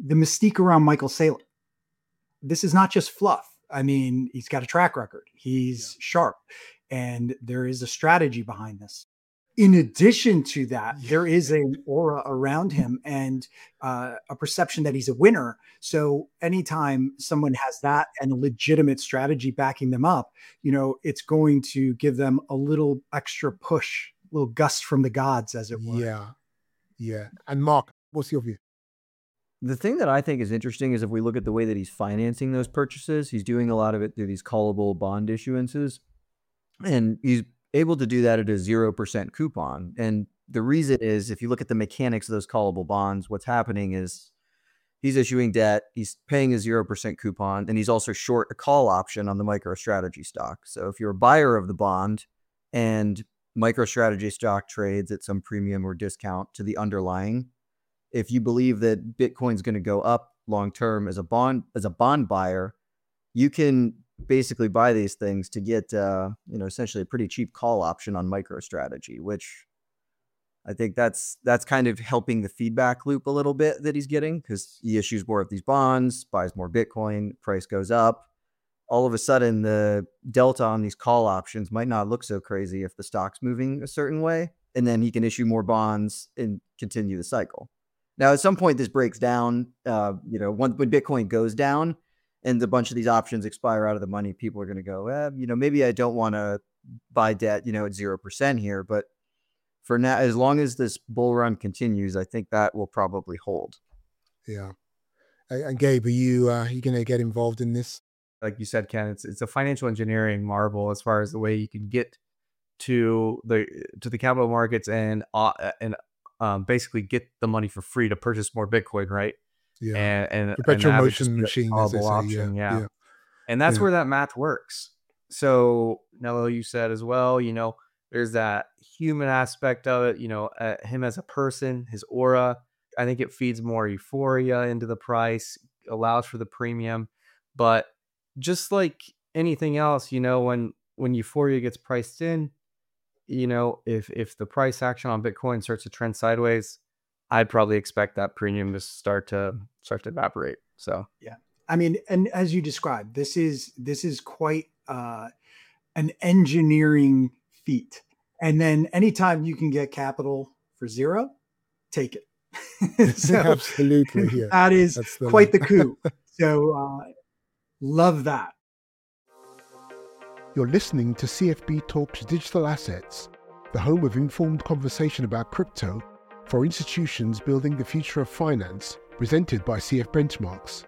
the mystique around Michael Saylor. This is not just fluff. I mean, he's got a track record. He's sharp, and there is a strategy behind this. In addition to that, there is an aura around him and a perception that he's a winner. So anytime someone has that and a legitimate strategy backing them up, it's going to give them a little extra push, a little gust from the gods, as it were. Yeah. And Mark, what's your view? The thing that I think is interesting is if we look at the way that he's financing those purchases, he's doing a lot of it through these callable bond issuances. And he's able to do that at a 0% coupon. And the reason is, if you look at the mechanics of those callable bonds, what's happening is he's issuing debt, he's paying a 0% coupon, and he's also short a call option on the MicroStrategy stock. So if you're a buyer of the bond and MicroStrategy stock trades at some premium or discount to the underlying, if you believe that Bitcoin's going to go up long term as a bond buyer, you can basically buy these things to get essentially a pretty cheap call option on MicroStrategy, which I think that's kind of helping the feedback loop a little bit that he's getting, because he issues more of these bonds, buys more Bitcoin, price goes up. All of a sudden, the delta on these call options might not look so crazy if the stock's moving a certain way, and then he can issue more bonds and continue the cycle. Now, at some point, this breaks down. When Bitcoin goes down and a bunch of these options expire out of the money, people are going to go, maybe I don't want to buy debt, at 0% here. But for now, as long as this bull run continues, I think that will probably hold. Yeah. And Gabe, are you going to get involved in this? Like you said, Ken, it's a financial engineering marvel as far as the way you can get to the capital markets and basically get the money for free to purchase more Bitcoin, right? Yeah. And perpetual motion machine, as they say. Option, yeah. And that's where that math works. So Nello, you said as well, there's that human aspect of it, him as a person, his aura. I think it feeds more euphoria into the price, allows for the premium. But just like anything else, when euphoria gets priced in, if the price action on Bitcoin starts to trend sideways, I'd probably expect that premium to start to evaporate. So yeah, I mean, and as you described, this is quite an engineering feat. And then anytime you can get capital for zero, take it. So, absolutely, yeah. That is quite the coup. So love that. You're listening to CFB Talks Digital Assets, the home of informed conversation about crypto for institutions building the future of finance, presented by CF Benchmarks.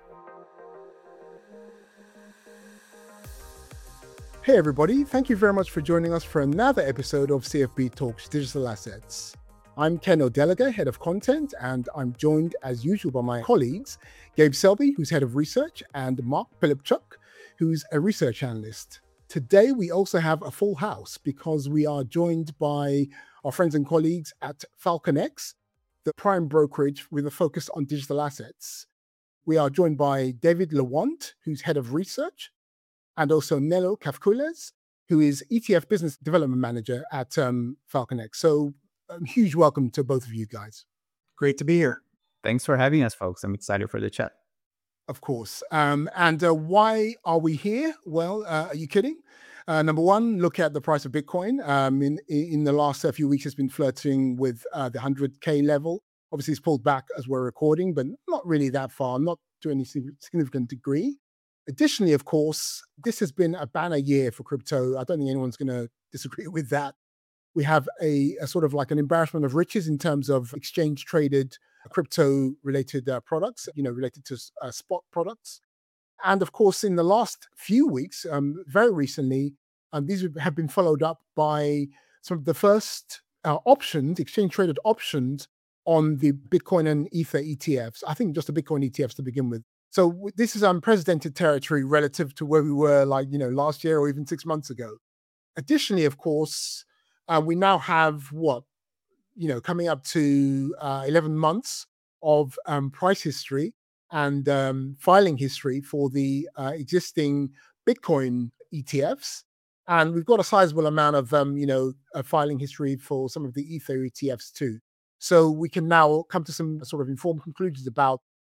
Hey everybody, thank you very much for joining us for another episode of CFB Talks Digital Assets. I'm Ken O'Deleger, Head of Content, and I'm joined as usual by my colleagues, Gabe Selby, who's Head of Research, and Mark Pilipchuk, who's a Research Analyst. Today, we also have a full house because we are joined by our friends and colleagues at FalconX, the prime brokerage with a focus on digital assets. We are joined by David Lewant, who's Head of Research, and also Nello Kafkules, who is ETF Business Development Manager at FalconX. So huge welcome to both of you guys. Great to be here. Thanks for having us, folks. I'm excited for the chat. Of course. And why are we here? Well, are you kidding? Number one, look at the price of Bitcoin. In the last few weeks, it's been flirting with the 100K level. Obviously, it's pulled back as we're recording, but not really that far, not to any significant degree. Additionally, of course, this has been a banner year for crypto. I don't think anyone's going to disagree with that. We have a sort of like an embarrassment of riches in terms of exchange-traded crypto-related products, related to spot products. And of course, in the last few weeks, very recently, these have been followed up by some of the first options, exchange-traded options on the Bitcoin and Ether ETFs. I think just the Bitcoin ETFs to begin with. So this is unprecedented territory relative to where we were last year or even 6 months ago. Additionally, of course, we now have coming up to 11 months of price history and filing history for the existing Bitcoin ETFs. And we've got a sizable amount of, filing history for some of the Ether ETFs too. So we can now come to some sort of informed conclusions about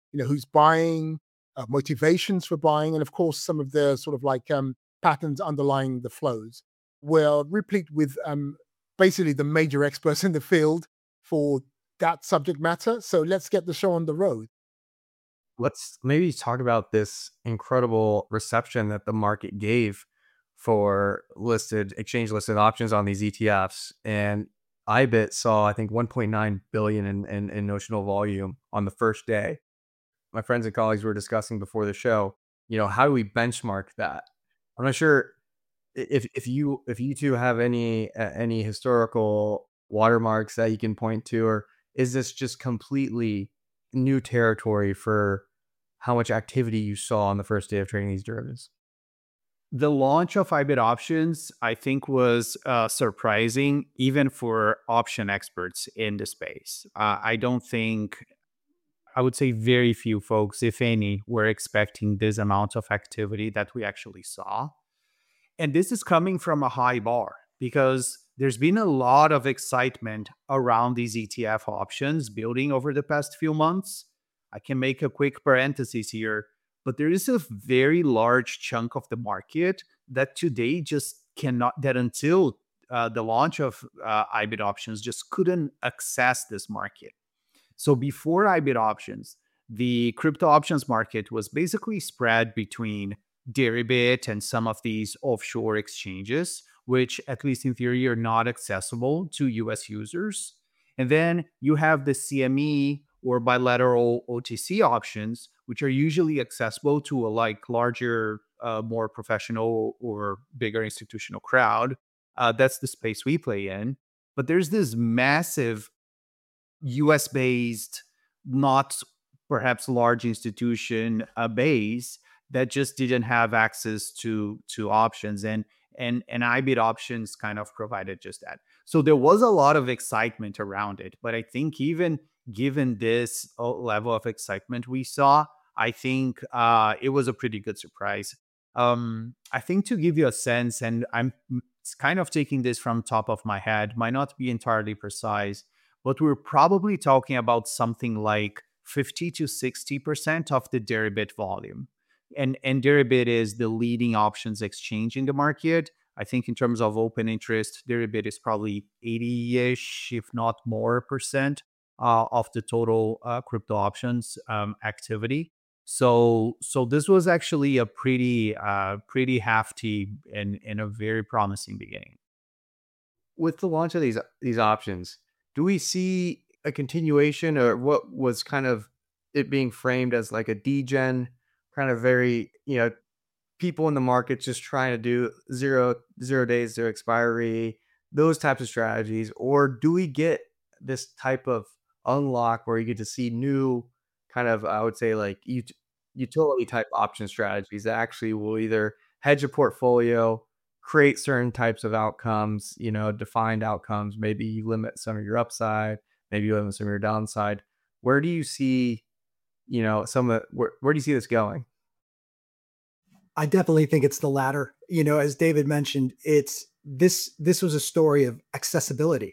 who's buying, motivations for buying, and of course, some of the sort of like patterns underlying the flows. We're replete with basically the major experts in the field for that subject matter. So let's get the show on the road. Let's maybe talk about this incredible reception that the market gave for exchange listed options on these ETFs. And IBIT saw, I think, 1.9 billion in notional volume on the first day. My friends and colleagues were discussing before the show, how do we benchmark that? I'm not sure if you two have any historical watermarks that you can point to, or is this just completely new territory for how much activity you saw on the first day of trading these derivatives? The launch of IBIT options, I think, was surprising even for option experts in the space. I would say very few folks, if any, were expecting this amount of activity that we actually saw. And this is coming from a high bar because there's been a lot of excitement around these ETF options building over the past few months. I can make a quick parenthesis here, but there is a very large chunk of the market that today just cannot, that until the launch of IBIT options just couldn't access this market. So before IBIT options, the crypto options market was basically spread between Deribit and some of these offshore exchanges, which at least in theory are not accessible to US users. And then you have the CME or bilateral OTC options, which are usually accessible to a larger, more professional or bigger institutional crowd. That's the space we play in. But there's this massive US-based, not perhaps large institution base that just didn't have access to options. And IBIT options kind of provided just that. So there was a lot of excitement around it. But I think even given this level of excitement we saw, I think it was a pretty good surprise. I think to give you a sense, and I'm kind of taking this from top of my head, might not be entirely precise, but we're probably talking about something like 50 to 60% of the Deribit volume. And Deribit is the leading options exchange in the market. I think in terms of open interest, Deribit is probably 80-ish, if not more percent of the total crypto options activity. So this was actually a pretty hefty and a very promising beginning. With the launch of these options, do we see a continuation, or what was kind of it being framed as like a degen, kind of very, people in the market just trying to do zero days, zero expiry, those types of strategies? Or do we get this type of unlock where you get to see new kind of, I would say, like utility type option strategies that actually will either hedge a portfolio, create certain types of outcomes, defined outcomes? Maybe you limit some of your upside, maybe you limit some of your downside. Where do you see, where do you see this going? I definitely think it's the latter. As David mentioned, this was a story of accessibility.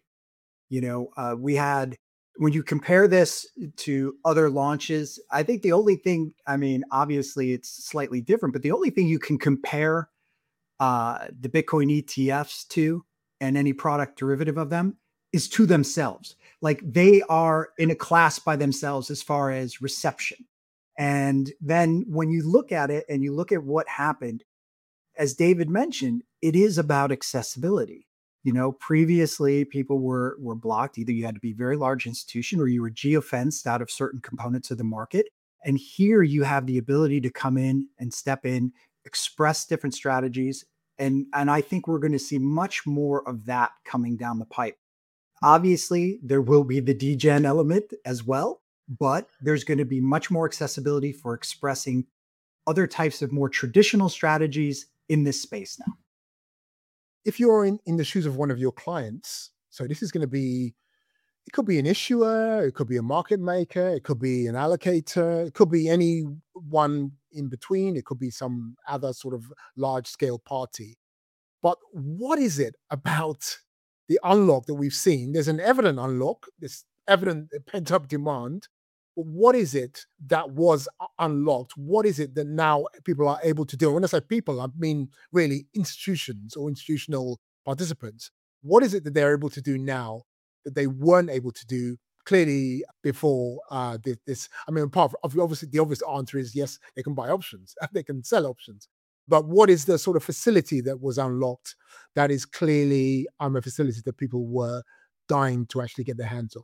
We had, when you compare this to other launches, I think the only thing, obviously it's slightly different, but the only thing you can compare the Bitcoin ETFs to, and any product derivative of them, is to themselves. Like, they are in a class by themselves as far as reception. And then when you look at it and you look at what happened, as David mentioned, it is about accessibility. Previously people were blocked. Either you had to be a very large institution or you were geofenced out of certain components of the market. And here you have the ability to come in and step in, express different strategies. And I think we're going to see much more of that coming down the pipe. Obviously, there will be the degen element as well, but there's going to be much more accessibility for expressing other types of more traditional strategies in this space now. If you're in the shoes of one of your clients, so this is going to be, it could be an issuer, it could be a market maker, it could be an allocator, it could be any one in between, it could be some other sort of large scale party. But what is it about the unlock that we've seen? There's an evident unlock, this evident pent up demand. what is it that was unlocked? What is it that now people are able to do? And when I say people, I mean really institutions or institutional participants. What is it that they're able to do now that they weren't able to do clearly before this? I mean, apart from obviously the obvious answer is yes, they can buy options, they can sell options. But what is the sort of facility that was unlocked that is clearly a facility that people were dying to actually get their hands on?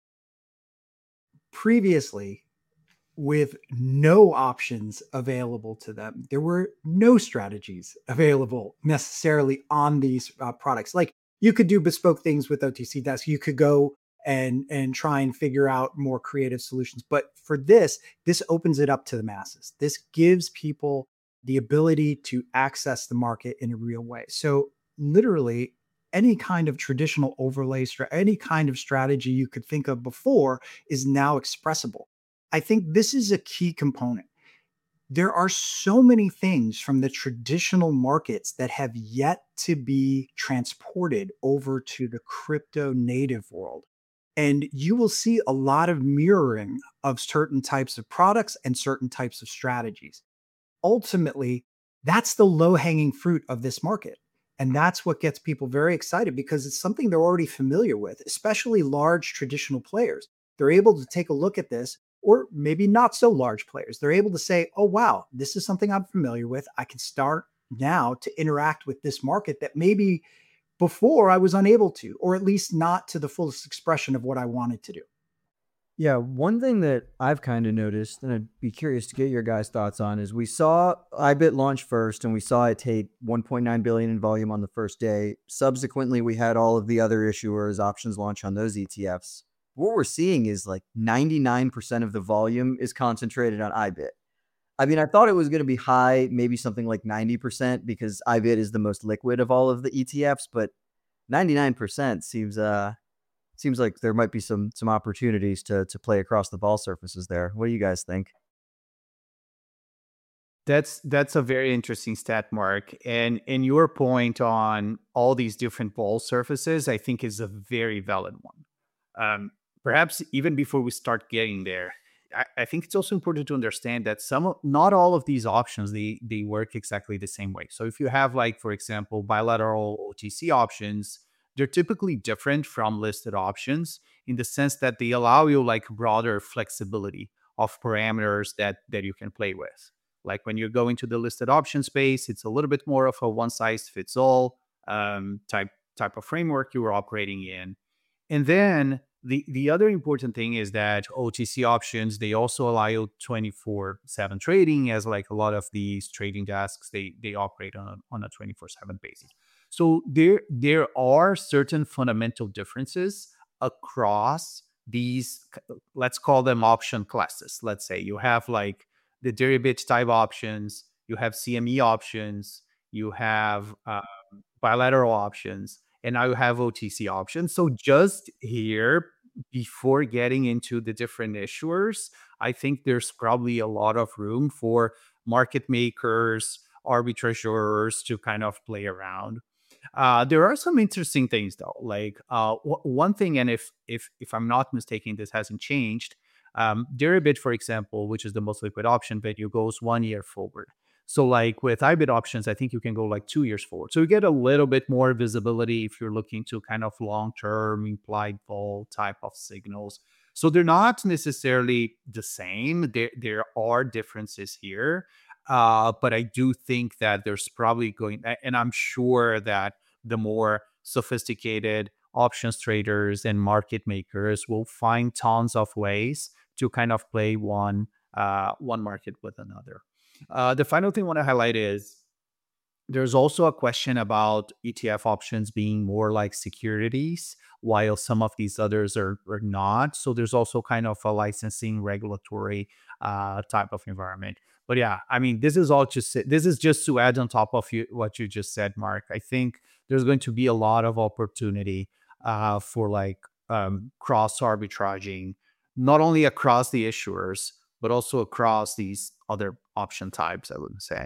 Previously, with no options available to them, there were no strategies available necessarily on these products. Like, you could do bespoke things with OTC Desk. You could go and try and figure out more creative solutions. But for this opens it up to the masses. This gives people the ability to access the market in a real way. So literally, any kind of traditional overlay, any kind of strategy you could think of before is now expressible. I think this is a key component. There are so many things from the traditional markets that have yet to be transported over to the crypto native world. And you will see a lot of mirroring of certain types of products and certain types of strategies. Ultimately, that's the low hanging fruit of this market. And that's what gets people very excited because it's something they're already familiar with, especially large traditional players. They're able to take a look at this, or maybe not so large players. They're able to say, oh, wow, this is something I'm familiar with. I can start now to interact with this market that maybe before I was unable to, or at least not to the fullest expression of what I wanted to do. Yeah, one thing that I've kind of noticed, and I'd be curious to get your guys' thoughts on, is we saw IBIT launch first, and we saw it take 1.9 billion in volume on the first day. Subsequently, we had all of the other issuers options launch on those ETFs. What we're seeing is like 99% of the volume is concentrated on IBIT. I mean, I thought it was going to be high, maybe something like 90%, because IBIT is the most liquid of all of the ETFs, but 99% seems like there might be some opportunities to play across the ball surfaces there. What do you guys think? That's a very interesting stat, Mark. And your point on all these different ball surfaces, I think, is a very valid one. Perhaps even before we start getting there, I think it's also important to understand that not all of these options, they work exactly the same way. So if you have, like, for example, bilateral OTC options, they're typically different from listed options in the sense that they allow you like broader flexibility of parameters that you can play with. Like when you're going to the listed option space, it's a little bit more of a one size fits all type of framework you are operating in. And then the other important thing is that OTC options, they also allow you 24/7 trading, as like a lot of these trading desks, they operate on a 24/7 basis. So there are certain fundamental differences across these, let's call them option classes. Let's say you have like the derivative type options, you have CME options, you have bilateral options, and now you have OTC options. So just here, before getting into the different issuers, I think there's probably a lot of room for market makers, arbitrageurs to kind of play around. There are some interesting things though. Like one thing, and if I'm not mistaken, this hasn't changed. Deribit, for example, which is the most liquid option value, goes 1 year forward. So like with IBIT options, I think you can go like 2 years forward. So you get a little bit more visibility if you're looking to kind of long-term implied vol type of signals. So they're not necessarily the same. There are differences here. But I do think that there's probably and I'm sure that the more sophisticated options traders and market makers will find tons of ways to kind of play one market with another. The final thing I want to highlight is there's also a question about ETF options being more like securities, while some of these others are not. So there's also kind of a licensing regulatory type of environment. But yeah, I mean, this is just to add on top of what you just said, Mark. I think there's going to be a lot of opportunity for like cross arbitraging, not only across the issuers, but also across these other option types, I would say.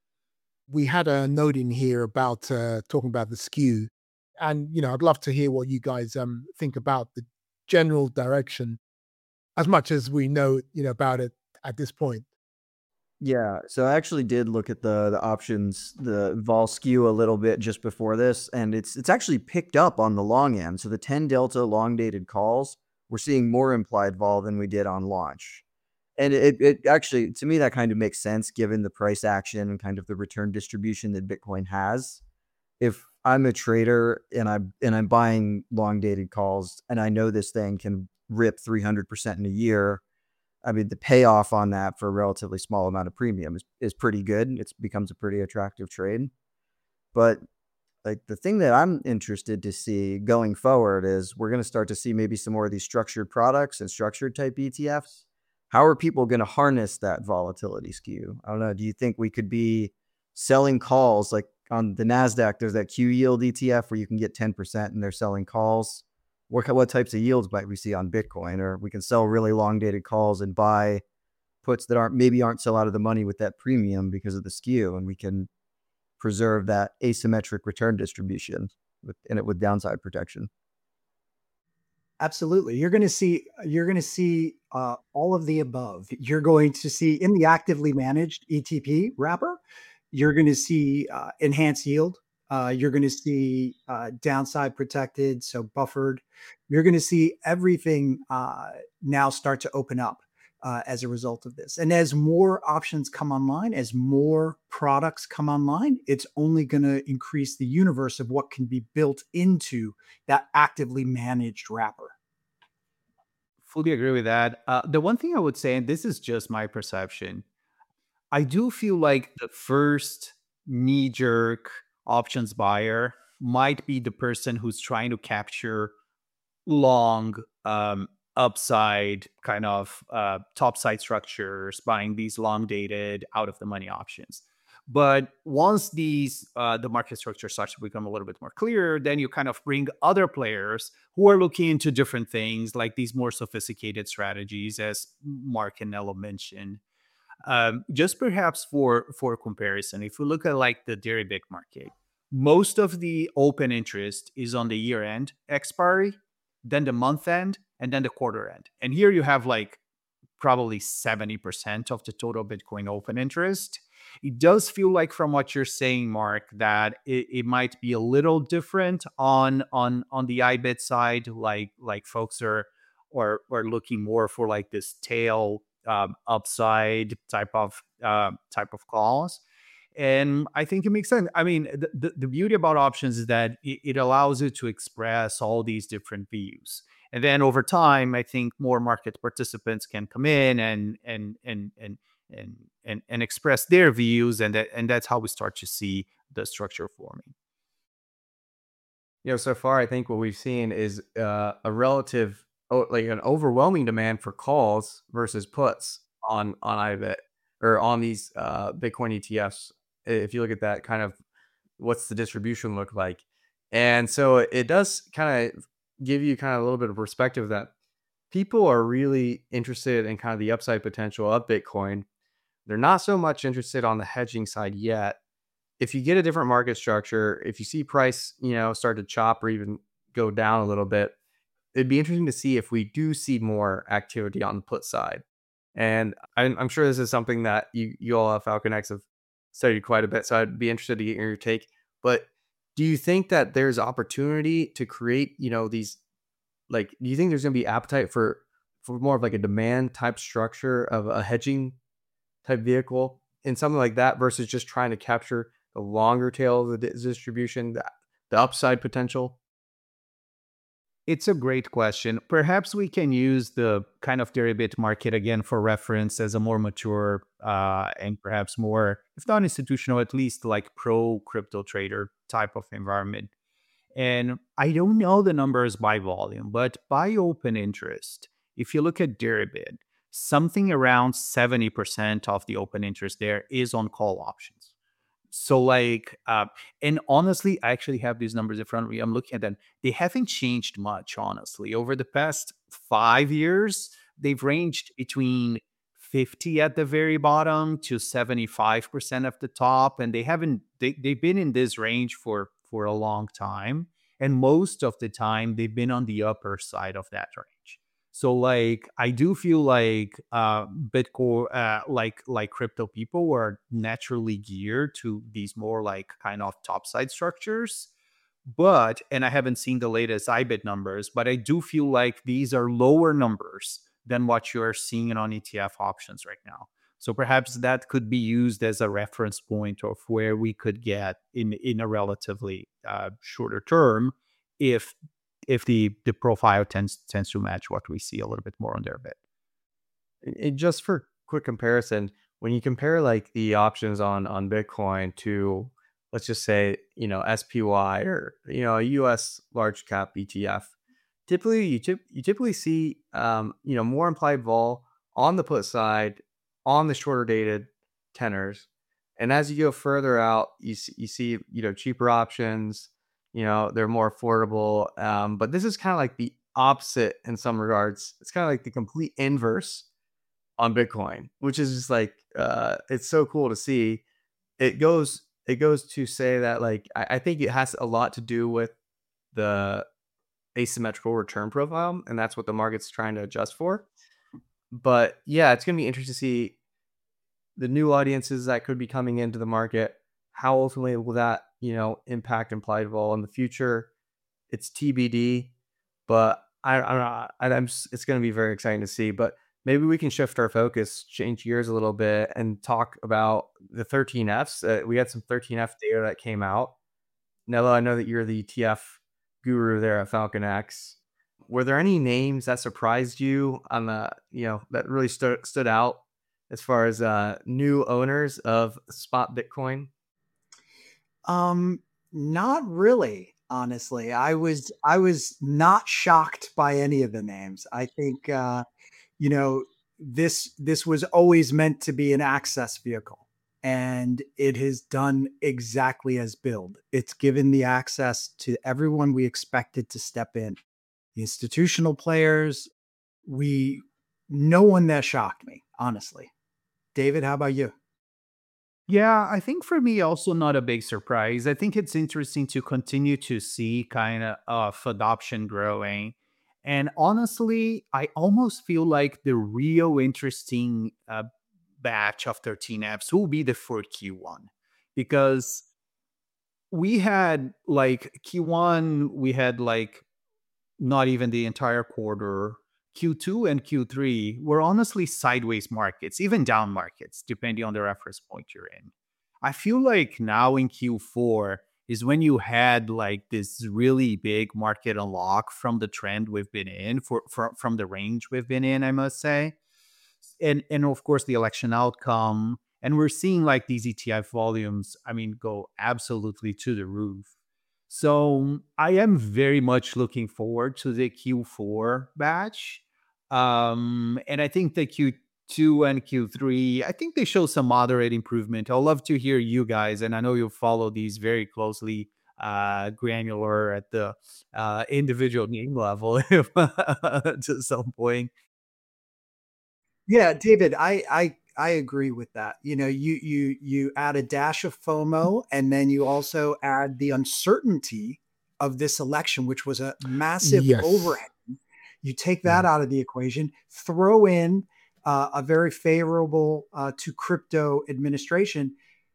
We had a note in here about talking about the skew, and I'd love to hear what you guys think about the general direction as much as we know, about it at this point. Yeah, so I actually did look at the options, the vol skew a little bit just before this, and it's actually picked up on the long end. So the 10 delta long dated calls, we're seeing more implied vol than we did on launch. And it actually, to me, that kind of makes sense given the price action and kind of the return distribution that Bitcoin has. If I'm a trader and I'm buying long dated calls and I know this thing can rip 300% in a year, I mean, the payoff on that for a relatively small amount of premium is pretty good. It becomes a pretty attractive trade. But like the thing that I'm interested to see going forward is we're going to start to see maybe some more of these structured products and structured type ETFs. How are people going to harness that volatility skew? I don't know. Do you think we could be selling calls like on the NASDAQ? There's that Q yield ETF where you can get 10% and they're selling calls. What types of yields might we see on Bitcoin? Or we can sell really long dated calls and buy puts that aren't so out of the money with that premium because of the skew, and we can preserve that asymmetric return distribution with downside protection. Absolutely. You're going to see all of the above. You're going to see in the actively managed ETP wrapper, you're going to see enhanced yield. You're going to see downside protected, so buffered. You're going to see everything now start to open up as a result of this. And as more options come online, as more products come online, it's only going to increase the universe of what can be built into that actively managed wrapper. Fully agree with that. The one thing I would say, and this is just my perception, I do feel like the first knee-jerk options buyer might be the person who's trying to capture long upside kind of topside structures, buying these long dated out of the money options. But once these the market structure starts to become a little bit more clear, then you kind of bring other players who are looking into different things, like these more sophisticated strategies, as Mark and Nello mentioned. Just perhaps for comparison, if we look at like the Deribit market, most of the open interest is on the year end expiry, then the month end, and then the quarter end. And here you have like probably 70% of the total Bitcoin open interest. It does feel like, from what you're saying, Mark, that it might be a little different on the IBIT side. Like folks are looking more for like this tail upside type of calls. And I think it makes sense. I mean, the beauty about options is that it allows you to express all these different views. And then over time, I think more market participants can come in and express their views, and that's how we start to see the structure forming. So far, I think what we've seen is a relative, like an overwhelming demand for calls versus puts on IBIT or on these Bitcoin ETFs. If you look at that, kind of what's the distribution look like? And so it does kind of give you kind of a little bit of perspective that people are really interested in kind of the upside potential of Bitcoin. They're not so much interested on the hedging side yet. If you get a different market structure, if you see price, start to chop or even go down a little bit, it'd be interesting to see if we do see more activity on the put side. And I'm sure this is something that you all at FalconX have studied quite a bit, so I'd be interested to get your take. But do you think that there's opportunity to create, these, like, do you think there's going to be appetite for more of like a demand type structure of a hedging type vehicle in something like that versus just trying to capture the longer tail of the distribution, the upside potential? It's a great question. Perhaps we can use the kind of Deribit market again for reference as a more mature and perhaps more, if not institutional, at least like pro crypto trader type of environment. And I don't know the numbers by volume, but by open interest, if you look at Deribit, something around 70% of the open interest there is on call options. So like, and honestly, I actually have these numbers in front of me. I'm looking at them. They haven't changed much, honestly. Over the past 5 years, they've ranged between 50 at the very bottom to 75% at the top. And they've been in this range for a long time. And most of the time, they've been on the upper side of that range. So like I do feel like Bitcoin, like crypto people were naturally geared to these more like kind of topside structures. But and I haven't seen the latest IBIT numbers, but I do feel like these are lower numbers than what you're seeing on ETF options right now. So perhaps that could be used as a reference point of where we could get in a relatively shorter term if the profile tends to match what we see a little bit more on their bit. And just for quick comparison, when you compare like the options on Bitcoin to, let's just say, SPY or a US large cap ETF, typically you typically see more implied vol on the put side on the shorter dated tenors, and as you go further out, you see cheaper options. They're more affordable. But this is kind of like the opposite in some regards. It's kind of like the complete inverse on Bitcoin, which is just like it's so cool to see. It goes to say that like I think it has a lot to do with the asymmetrical return profile, and that's what the market's trying to adjust for. But yeah, it's gonna be interesting to see the new audiences that could be coming into the market. How ultimately will that impact implied vol in the future? It's TBD, but it's going to be very exciting to see. But maybe we can shift our focus, change gears a little bit, and talk about the 13Fs. We had some 13F data that came out. Nello, I know that you're the ETF guru there at FalconX. Were there any names that surprised you on the that really stood out as far as new owners of spot Bitcoin? Not really, honestly. I was not shocked by any of the names. I think this was always meant to be an access vehicle, and it has done exactly as billed. It's given the access to everyone we expected to step in. The institutional players, no one that shocked me, honestly. David, how about you? Yeah, I think for me also not a big surprise. I think it's interesting to continue to see kind of adoption growing. And honestly, I almost feel like the real interesting batch of 13Fs will be the 4Q1 because we had like Q1, we had like not even the entire quarter. Q2 and Q3 were honestly sideways markets, even down markets, depending on the reference point you're in. I feel like now in Q4 is when you had like this really big market unlock from the trend we've been in from the range we've been in, I must say. And of course the election outcome. And we're seeing like these ETF volumes, I mean, go absolutely to the roof. So I am very much looking forward to the Q4 batch. And I think the Q2 and Q3, I think they show some moderate improvement. I'd love to hear you guys, and I know you follow these very closely, granular at the individual name level to some point. Yeah, David, I agree with that. You add a dash of FOMO, and then you also add the uncertainty of this election, which was a massive Yes. overhang. You take that Yeah. out of the equation, throw in a very favorable to crypto administration.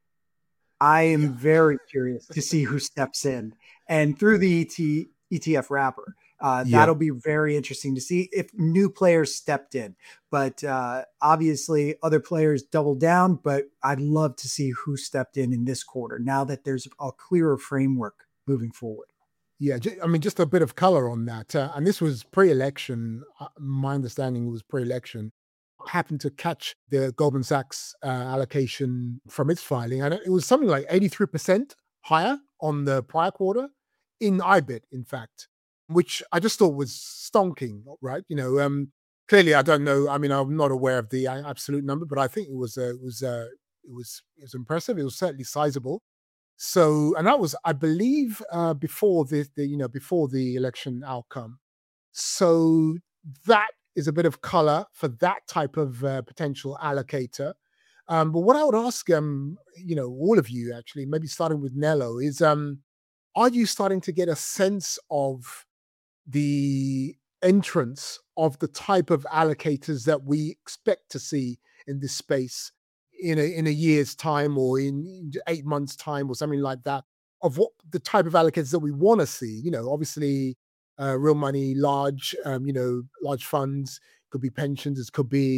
I am Yeah. very curious to see who steps in. And through the ETF wrapper, Yeah. that'll be very interesting to see if new players stepped in. But obviously, other players doubled down. But I'd love to see who stepped in this quarter now that there's a clearer framework moving forward. Yeah. I mean, just a bit of color on that. And this was pre-election. My understanding was pre-election. I happened to catch the Goldman Sachs allocation from its filing, and it was something like 83% higher on the prior quarter in IBIT, in fact, which I just thought was stonking, right? Clearly, I don't know. I mean, I'm not aware of the absolute number, but I think it was impressive. It was certainly sizable. So, and that was, I believe, before before the election outcome. So that is a bit of color for that type of potential allocator. But what I would ask, all of you actually, maybe starting with Nello, is are you starting to get a sense of the entrance of the type of allocators that we expect to see in this space in a year's time, or in 8 months' time, or something like that, of what the type of allocators that we want to see. Obviously, real money, large funds, could be pensions, it could be,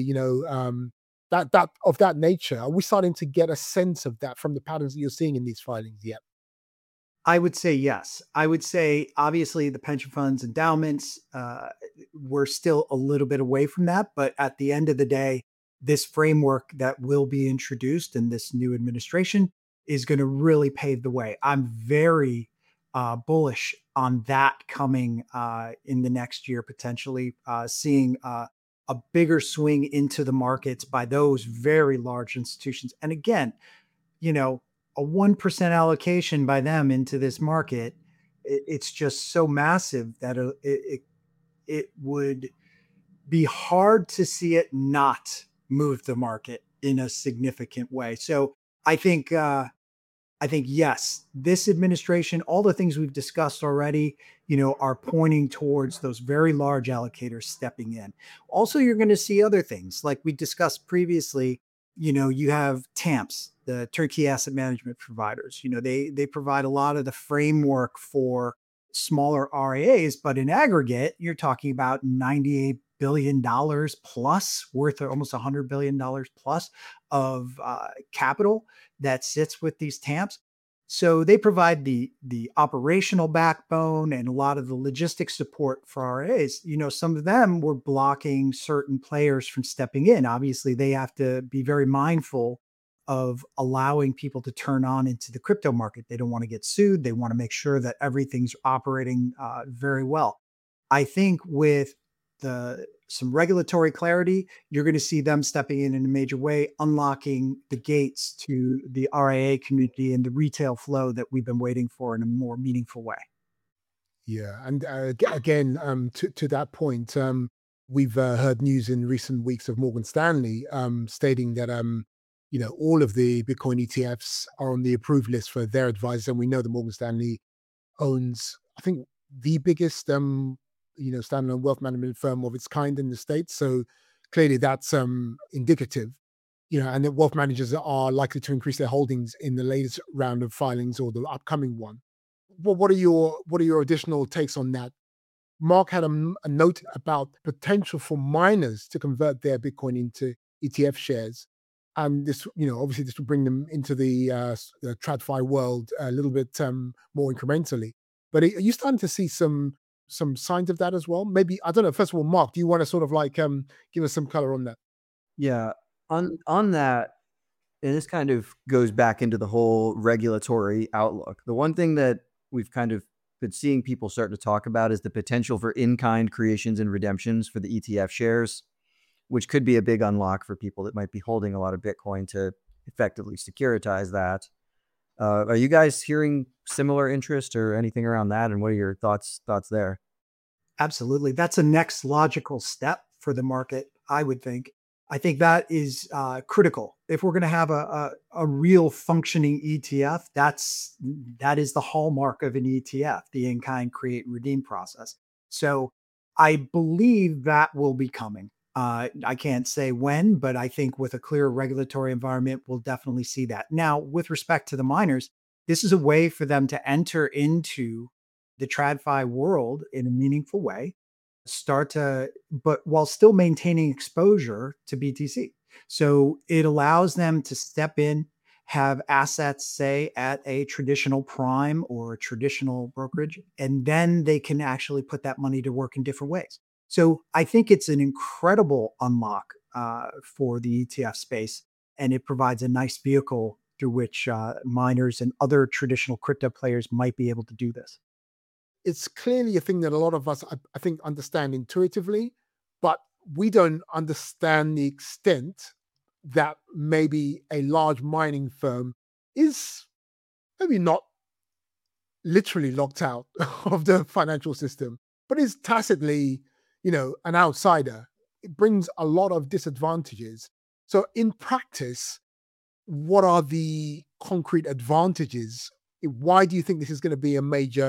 that of that nature. Are we starting to get a sense of that from the patterns that you're seeing in these filings yet? I would say yes. I would say obviously the pension funds, endowments, we're still a little bit away from that. But at the end of the day, this framework that will be introduced in this new administration is going to really pave the way. I'm very bullish on that coming in the next year, potentially seeing a bigger swing into the markets by those very large institutions. And again, you know, a 1% allocation by them into this market, it's just so massive that it would be hard to see it not move the market in a significant way. So I think yes, this administration, all the things we've discussed already, are pointing towards those very large allocators stepping in. Also, you're going to see other things like we discussed previously. You have TAMPs, the turnkey asset management providers. They provide a lot of the framework for smaller RIAs, but in aggregate, you're talking about $98 billion plus, worth almost $100 billion plus of capital that sits with these TAMPs. So they provide the operational backbone and a lot of the logistics support for RIAs. Some of them were blocking certain players from stepping in. Obviously, they have to be very mindful of allowing people to turn on into the crypto market. They don't want to get sued. They want to make sure that everything's operating very well. I think with some regulatory clarity, you're going to see them stepping in a major way, unlocking the gates to the RIA community and the retail flow that we've been waiting for in a more meaningful way. Yeah, and again, to that point, we've heard news in recent weeks of Morgan Stanley stating that all of the Bitcoin ETFs are on the approved list for their advisors, and we know that Morgan Stanley owns, I think, the biggest standalone wealth management firm of its kind in the States. So clearly that's indicative, and that wealth managers are likely to increase their holdings in the latest round of filings or the upcoming one. Well, what are your additional takes on that? Mark had a note about potential for miners to convert their Bitcoin into ETF shares. And this, obviously this will bring them into the TradFi world a little bit more incrementally. But are you starting to see some signs of that as well? Maybe, I don't know. First of all, Mark, do you want to sort of like give us some color on that? Yeah, on that, and this kind of goes back into the whole regulatory outlook. The one thing that we've kind of been seeing people start to talk about is the potential for in-kind creations and redemptions for the ETF shares, which could be a big unlock for people that might be holding a lot of Bitcoin to effectively securitize that. Are you guys hearing similar interest or anything around that? And what are your thoughts there? Absolutely. That's a next logical step for the market, I would think. I think that is critical. If we're going to have a real functioning ETF, that is the hallmark of an ETF, the in-kind create and redeem process. So I believe that will be coming. I can't say when, but I think with a clear regulatory environment, we'll definitely see that. Now, with respect to the miners, this is a way for them to enter into the TradFi world in a meaningful way, but while still maintaining exposure to BTC. So it allows them to step in, have assets, say, at a traditional prime or a traditional brokerage, and then they can actually put that money to work in different ways. So I think it's an incredible unlock for the ETF space, and it provides a nice vehicle through which miners and other traditional crypto players might be able to do this. It's clearly a thing that a lot of us, I think, understand intuitively, but we don't understand the extent that maybe a large mining firm is maybe not literally locked out of the financial system, but is tacitly, an outsider. It brings a lot of disadvantages. So in practice, what are the concrete advantages? Why do you think this is going to be a major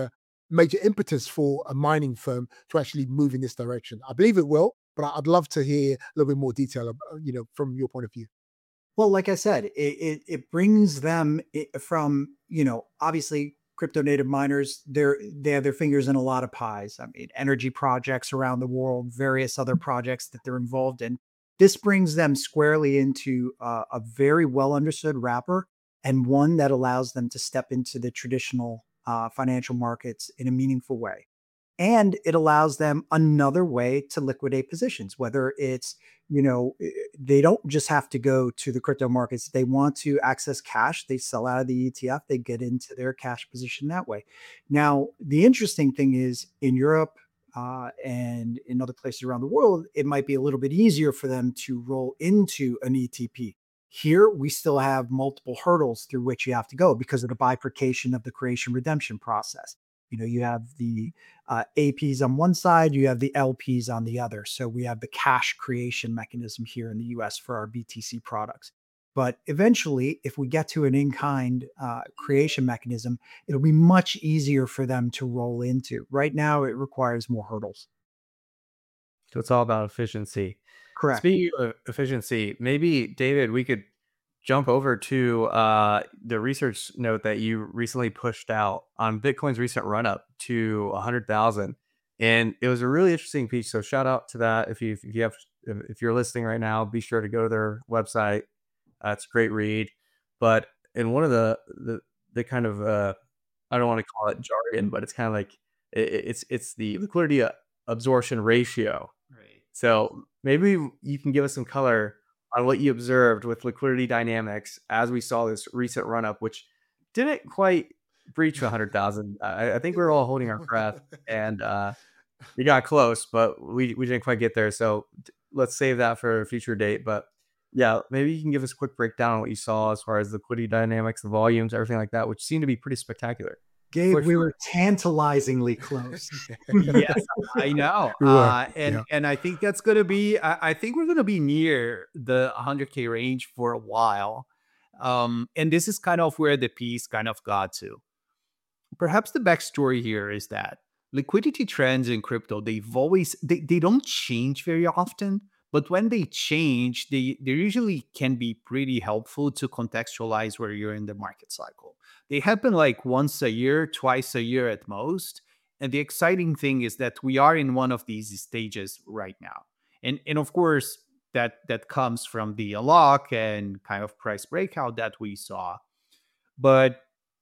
major impetus for a mining firm to actually move in this direction? I believe it will, but I'd love to hear a little bit more detail, from your point of view. Well, like I said, it brings them from, obviously crypto native miners, they have their fingers in a lot of pies. I mean, energy projects around the world, various other projects that they're involved in. This brings them squarely into a very well understood wrapper, and one that allows them to step into the traditional financial markets in a meaningful way. And it allows them another way to liquidate positions, whether it's, they don't just have to go to the crypto markets. They want to access cash. They sell out of the ETF. They get into their cash position that way. Now, the interesting thing is in Europe and in other places around the world, it might be a little bit easier for them to roll into an ETP. Here, we still have multiple hurdles through which you have to go because of the bifurcation of the creation redemption process. You have the APs on one side, you have the LPs on the other. So we have the cash creation mechanism here in the US for our BTC products. But eventually, if we get to an in-kind creation mechanism, it'll be much easier for them to roll into. Right now, it requires more hurdles. So it's all about efficiency. Correct. Speaking of efficiency, maybe, David, we could jump over to the research note that you recently pushed out on Bitcoin's recent run up to 100,000, and it was a really interesting piece. So shout out to that. If you're listening right now, be sure to go to their website. It's a great read. But in one of the kind of I don't want to call it jargon, but it's kind of like it's the liquidity absorption ratio. Right. So maybe you can give us some color on what you observed with liquidity dynamics as we saw this recent run up, which didn't quite breach 100,000. I think we were all holding our breath, and we got close, but we didn't quite get there. So let's save that for a future date. But yeah, maybe you can give us a quick breakdown on what you saw as far as liquidity dynamics, the volumes, everything like that, which seemed to be pretty spectacular. Gabe, we were tantalizingly close. Yes, I know. We were, And I think that's going to be, I think we're going to be near the 100K range for a while. And this is kind of where the piece kind of got to. Perhaps the backstory here is that liquidity trends in crypto, they don't change very often, but when they change, they usually can be pretty helpful to contextualize where you're in the market cycle. They happen like once a year, twice a year at most. And the exciting thing is that we are in one of these stages right now. And of course, that comes from the unlock and kind of price breakout that we saw. But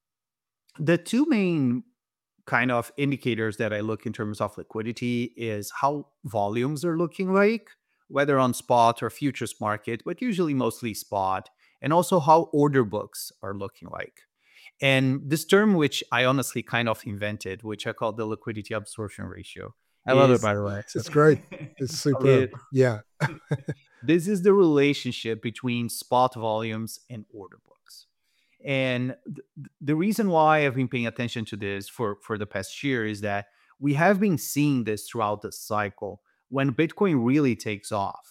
the two main kind of indicators that I look in terms of liquidity is how volumes are looking like, whether on spot or futures market, but usually mostly spot, and also how order books are looking like. And this term, which I honestly kind of invented, which I call the liquidity absorption ratio. I love it, by the way. It's great. It's superb. Yeah. This is the relationship between spot volumes and order books. And the reason why I've been paying attention to this for the past year is that we have been seeing this throughout the cycle. When Bitcoin really takes off,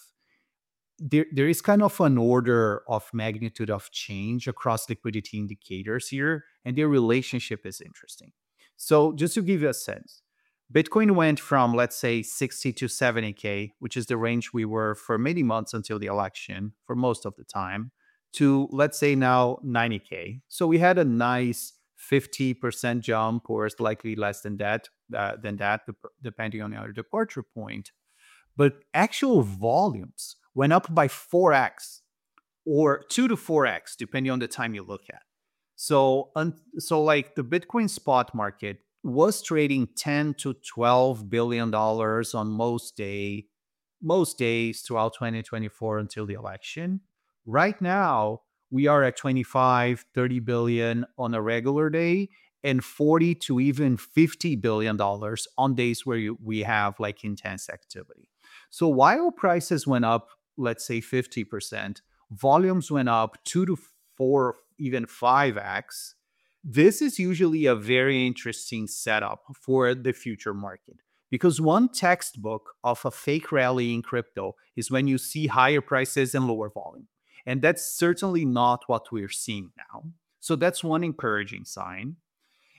there is kind of an order of magnitude of change across liquidity indicators here, and their relationship is interesting. So just to give you a sense, Bitcoin went from, let's say, 60 to 70K, which is the range we were for many months until the election, for most of the time, to, let's say, now 90K. So we had a nice 50% jump, or likely less than that, depending on our departure point. But actual volumes went up by 4x or 2 to 4x, depending on the time you look at. So like the Bitcoin spot market was trading $10 to $12 billion on most days throughout 2024 until the election. Right now, we are at 25, 30 billion on a regular day and 40 to even $50 billion on days where we have like intense activity. So while prices went up, let's say 50%, volumes went up 2 to 4, even 5x. This is usually a very interesting setup for the future market, because one textbook of a fake rally in crypto is when you see higher prices and lower volume. And that's certainly not what we're seeing now. So that's one encouraging sign.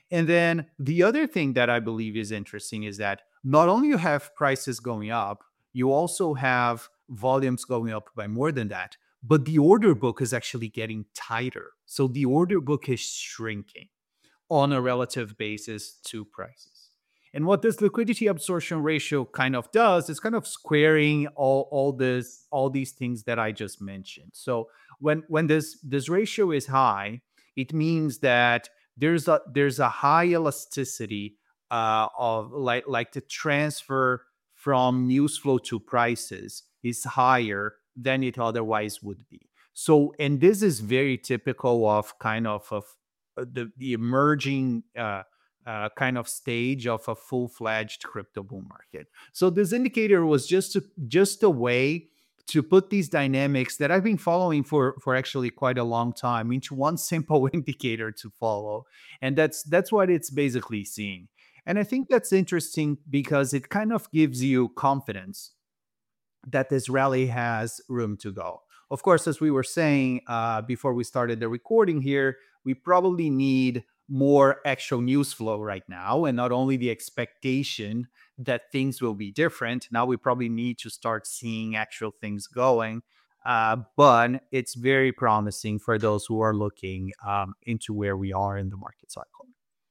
And then the other thing that I believe is interesting is that not only you have prices going up, you also have volumes going up by more than that, but the order book is actually getting tighter. So the order book is shrinking on a relative basis to prices. And what this liquidity absorption ratio kind of does is kind of squaring all these things that I just mentioned. So when this ratio is high, it means that there's a high elasticity of like the transfer from news flow to prices is higher than it otherwise would be. So, and this is very typical of kind of the emerging kind of stage of a full-fledged crypto bull market. So this indicator was just a way to put these dynamics that I've been following for actually quite a long time into one simple indicator to follow, and that's what it's basically seeing. And I think that's interesting because it kind of gives you confidence that this rally has room to go. Of course, as we were saying before we started the recording here, we probably need more actual news flow right now, and not only the expectation that things will be different. Now we probably need to start seeing actual things going. But it's very promising for those who are looking into where we are in the market cycle.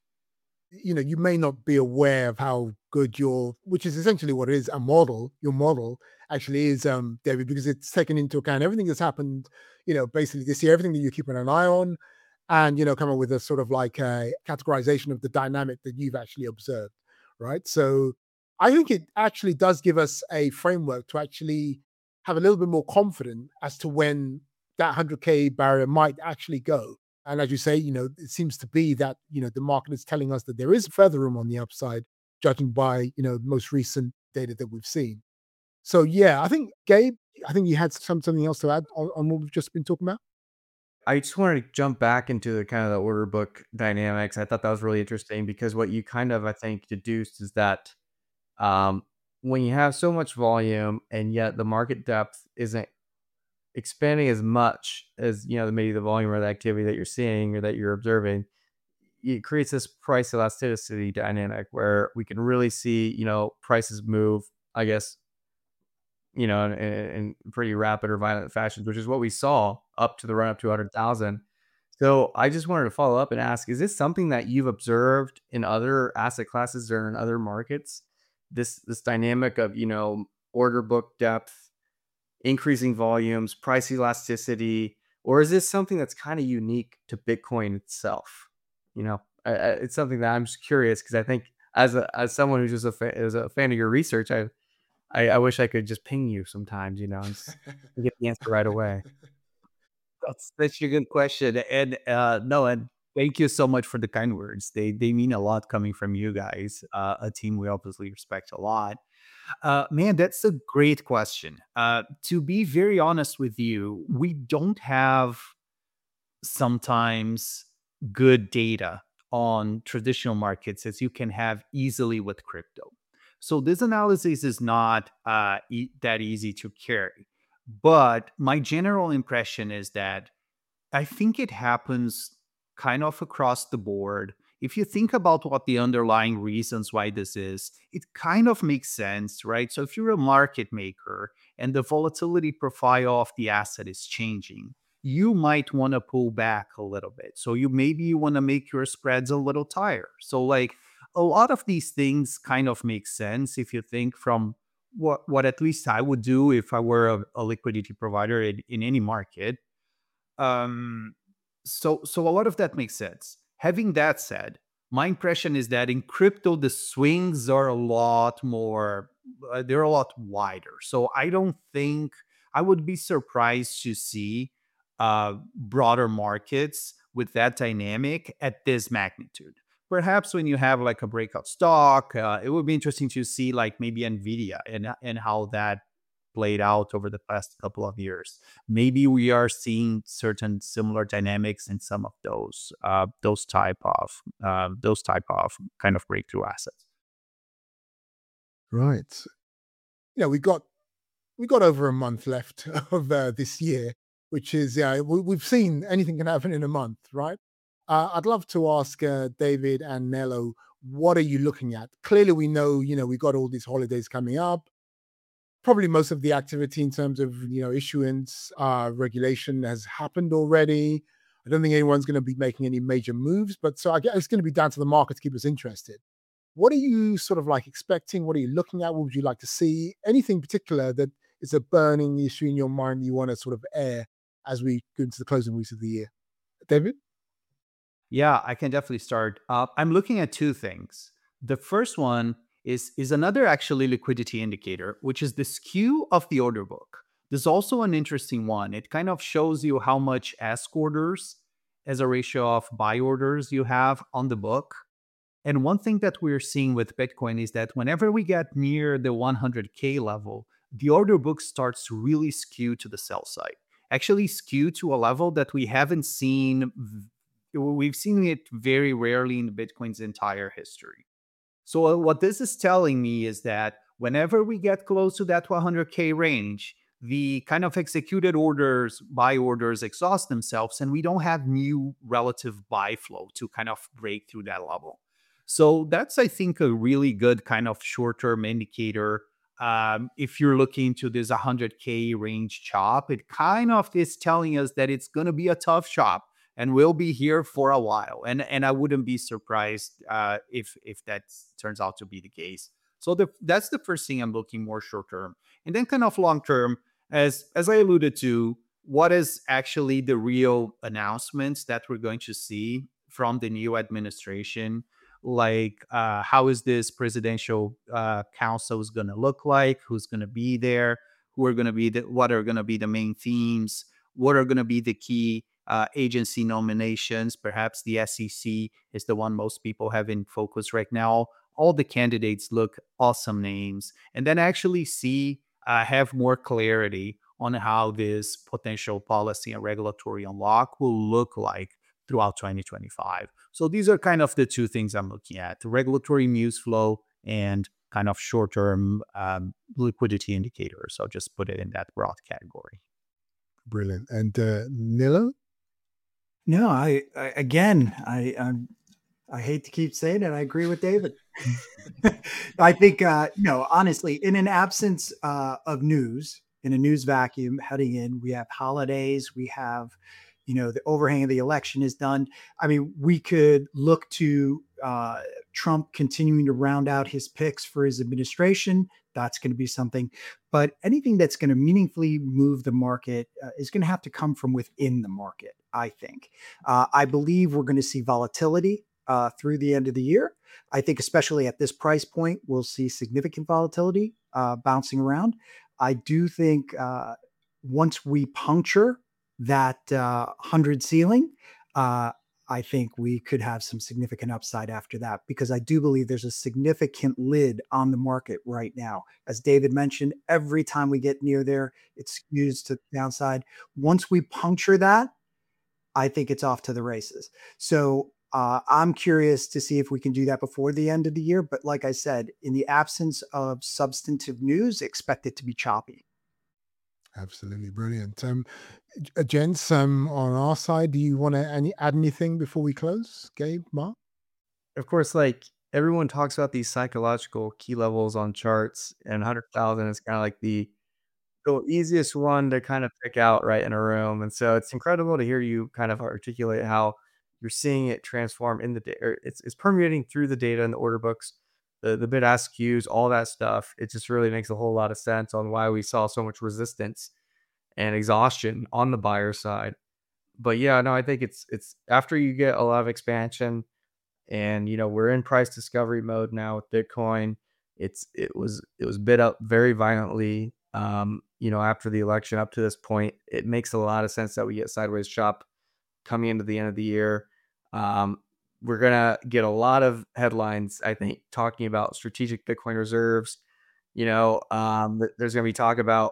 You may not be aware of how good which is essentially what it is, your model actually is, David, because it's taken into account everything that's happened, basically this year, everything that you're keeping an eye on, and, come up with a sort of like a categorization of the dynamic that you've actually observed, right? So I think it actually does give us a framework to actually have a little bit more confidence as to when that 100K barrier might actually go. And as you say, it seems to be that, the market is telling us that there is further room on the upside, judging by, most recent data that we've seen. So, yeah, I think, Gabe, you had something else to add on what we've just been talking about. I just wanted to jump back into the kind of the order book dynamics. I thought that was really interesting because what you kind of, I think, deduced is that when you have so much volume and yet the market depth isn't expanding as much as, maybe the volume or the activity that you're seeing or that you're observing, it creates this price elasticity dynamic where we can really see, prices move, I guess, in pretty rapid or violent fashions, which is what we saw up to the run up to 100,000. So I just wanted to follow up and ask, is this something that you've observed in other asset classes or in other markets? This dynamic of, order book depth, increasing volumes, price elasticity, or is this something that's kind of unique to Bitcoin itself? It's something that I'm just curious because I think as someone who's just a fan of your research, I wish I could just ping you sometimes, and get the answer right away. That's such a good question. And no, and thank you so much for the kind words. They mean a lot coming from you guys, a team we obviously respect a lot. Man, that's a great question. To be very honest with you, we don't have sometimes good data on traditional markets as you can have easily with crypto. So this analysis is not that easy to carry. But my general impression is that I think it happens kind of across the board. If you think about what the underlying reasons why this is, it kind of makes sense, right? So if you're a market maker and the volatility profile of the asset is changing, you might want to pull back a little bit. So you want to make your spreads a little tighter. So like a lot of these things kind of make sense if you think from what at least I would do if I were a liquidity provider in any market. So a lot of that makes sense. Having that said, my impression is that in crypto, the swings are a lot more, they're a lot wider. So I don't think I would be surprised to see broader markets with that dynamic at this magnitude. Perhaps when you have like a breakout stock, it would be interesting to see like maybe Nvidia and how that played out over the past couple of years. Maybe we are seeing certain similar dynamics in some of those type of kind of breakthrough assets. Right. We got over a month left of this year, which is we've seen anything can happen in a month, right? I'd love to ask David and Nello, what are you looking at? Clearly, we know, we've got all these holidays coming up. Probably most of the activity in terms of, issuance, regulation has happened already. I don't think anyone's going to be making any major moves, but so I guess it's going to be down to the market to keep us interested. What are you sort of like expecting? What are you looking at? What would you like to see? Anything particular that is a burning issue in your mind you want to sort of air as we go into the closing weeks of the year? David? Yeah, I can definitely start. I'm looking at two things. The first one is another actually liquidity indicator, which is the skew of the order book. There's also an interesting one. It kind of shows you how much ask orders as a ratio of buy orders you have on the book. And one thing that we're seeing with Bitcoin is that whenever we get near the 100K level, the order book starts to really skew to the sell side. Actually skew to a level that we haven't seen. We've seen it very rarely in Bitcoin's entire history. So what this is telling me is that whenever we get close to that 100K range, the kind of executed orders, buy orders exhaust themselves, and we don't have new relative buy flow to kind of break through that level. So that's, I think, a really good kind of short-term indicator. If you're looking to this 100K range chop, it kind of is telling us that it's going to be a tough chop and we'll be here for a while. And I wouldn't be surprised if that turns out to be the case. So that's the first thing I'm looking more short-term. And then kind of long-term, as I alluded to, what is actually the real announcements that we're going to see from the new administration? Like how is this presidential council is going to look like? Who's going to be there? What are going to be the main themes? What are going to be the key agency nominations? Perhaps the SEC is the one most people have in focus right now. All the candidates look awesome names, and then actually have more clarity on how this potential policy and regulatory unlock will look like throughout 2025. So these are kind of the two things I'm looking at: the regulatory news flow and kind of short-term liquidity indicators. I'll just put it in that broad category. Brilliant. And Nilo? No, I hate to keep saying it. I agree with David. I think, honestly, in an absence of news, in a news vacuum heading in, we have holidays, we have, the overhang of the election is done. I mean, we could look to Trump continuing to round out his picks for his administration. That's going to be something. But anything that's going to meaningfully move the market is going to have to come from within the market, I think. I believe we're going to see volatility through the end of the year. I think especially at this price point, we'll see significant volatility bouncing around. I do think once we puncture that 100 ceiling, I think we could have some significant upside after that, because I do believe there's a significant lid on the market right now. As David mentioned, every time we get near there, it skews to the downside. Once we puncture that, I think it's off to the races. So I'm curious to see if we can do that before the end of the year. But like I said, in the absence of substantive news, expect it to be choppy. Absolutely brilliant. Gents, on our side, do you want to add anything before we close? Gabe, Mark? Of course, like everyone talks about these psychological key levels on charts, and 100,000 is kind of like the easiest one to kind of pick out right in a room. And so it's incredible to hear you kind of articulate how you're seeing it transform in the data. It's permeating through the data and the order books, the bid-ask queues, all that stuff. It just really makes a whole lot of sense on why we saw so much resistance and exhaustion on the buyer side. But yeah, no, I think it's after you get a lot of expansion, and we're in price discovery mode now with Bitcoin. It was bid up very violently. After the election up to this point, it makes a lot of sense that we get sideways chop coming into the end of the year. We're going to get a lot of headlines, I think, talking about strategic Bitcoin reserves. There's going to be talk about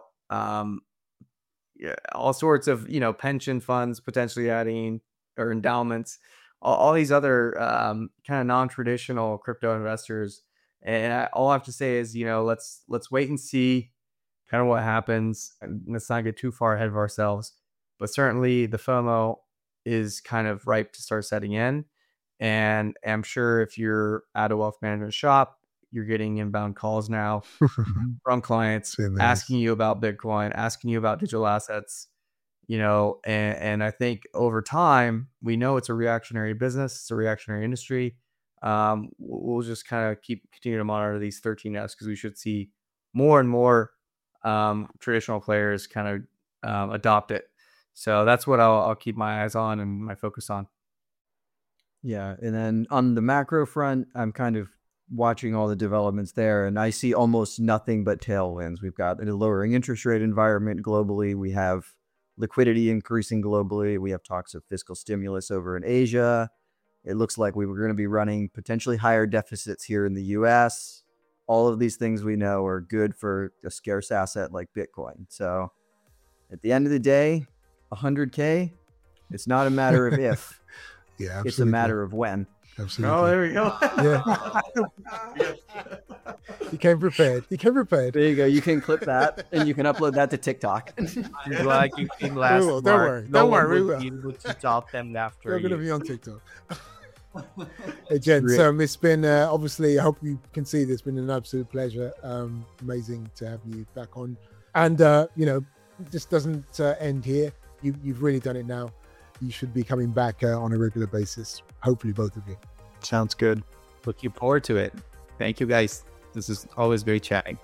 all sorts of, pension funds potentially adding, or endowments, all these other kind of non-traditional crypto investors. And all I have to say is, let's wait and see kind of what happens. And let's not get too far ahead of ourselves. But certainly the FOMO is kind of ripe to start setting in. And I'm sure if you're at a wealth management shop, you're getting inbound calls now from clients asking you about Bitcoin, asking you about digital assets, and I think over time, we know it's a reactionary business, it's a reactionary industry. We'll just kind of continue to monitor these 13Fs because we should see more and more traditional players kind of adopt it. So that's what I'll keep my eyes on and my focus on. Yeah. And then on the macro front, I'm kind of watching all the developments there, and I see almost nothing but tailwinds. We've got a lowering interest rate environment globally. We have liquidity increasing globally. We have talks of fiscal stimulus over in Asia. It looks like we were going to be running potentially higher deficits here in the US. All of these things we know are good for a scarce asset like Bitcoin. So at the end of the day, 100K, it's not a matter of if, yeah, it's a matter of when. Absolutely. Oh, there we go. Yeah. He came prepared. There you go. You can clip that and you can upload that to TikTok. I'm glad you came last. Don't worry. No Don't one worry. will be able to top them after We're going to you. be on TikTok. Hey, Jen, so it's been, obviously, I hope you can see this, been an absolute pleasure. Amazing to have you back on. And, this doesn't end here. You've really done it now. You should be coming back on a regular basis. Hopefully, both of you. Sounds good. Looking forward to it. Thank you, guys. This is always very chatting.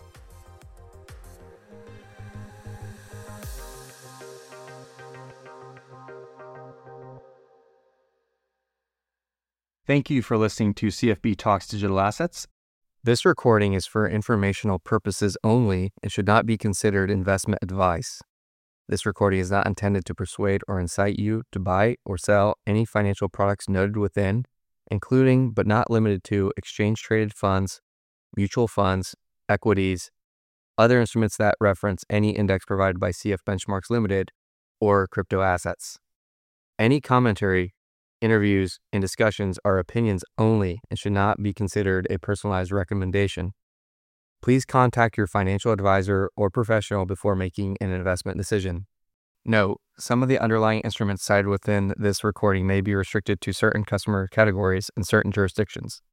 Thank you for listening to CFB Talks Digital Assets. This recording is for informational purposes only and should not be considered investment advice. This recording is not intended to persuade or incite you to buy or sell any financial products noted within, including but not limited to exchange-traded funds, mutual funds, equities, other instruments that reference any index provided by CF Benchmarks Limited, or crypto assets. Any commentary, interviews, and discussions are opinions only and should not be considered a personalized recommendation. Please contact your financial advisor or professional before making an investment decision. Note, some of the underlying instruments cited within this recording may be restricted to certain customer categories in certain jurisdictions.